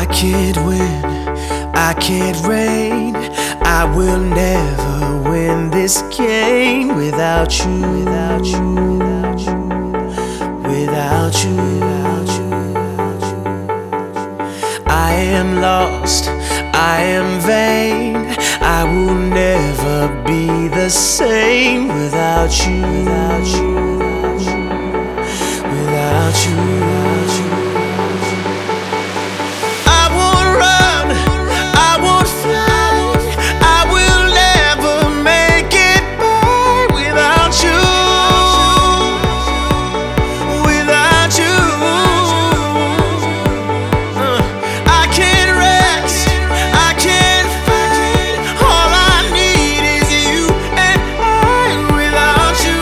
I can't win, I can't reign. I will never win this game without you, without you, without you, without you, without you. I am lost, I am vain. I will never be the same without you, without you, without you, without you. I won't run, I won't fly. I will never make it by without you, without you. I can't rest, I can't fight. All I need is you and I without you,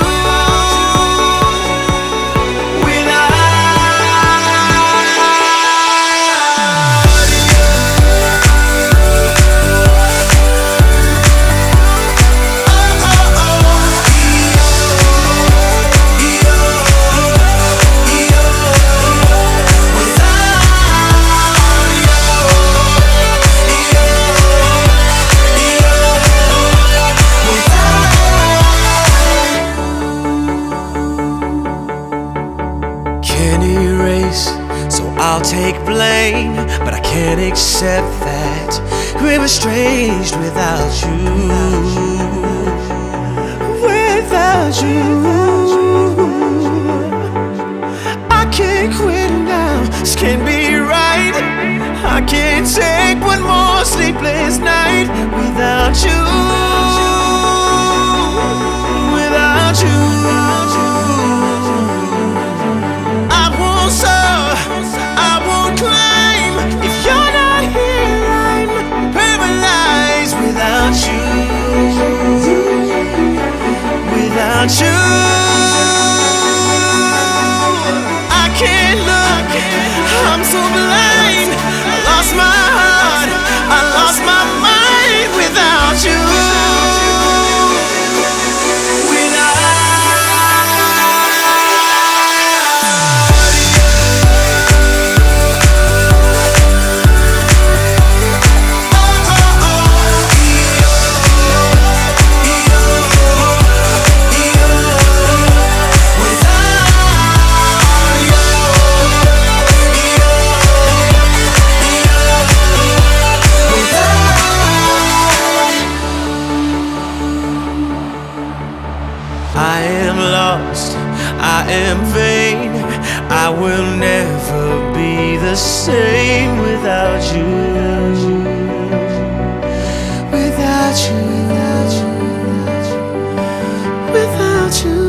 can't erase, so I'll take blame, but I can't accept that we're estranged without you, without you. I can't quit now, this can't be right. I can't take one more sleepless night without you, without you. Without you, I can't look, I'm so blind. I lost my heart, I lost my mind without you. I am lost, I am vain. I will never be the same without you, without you, without you, without you.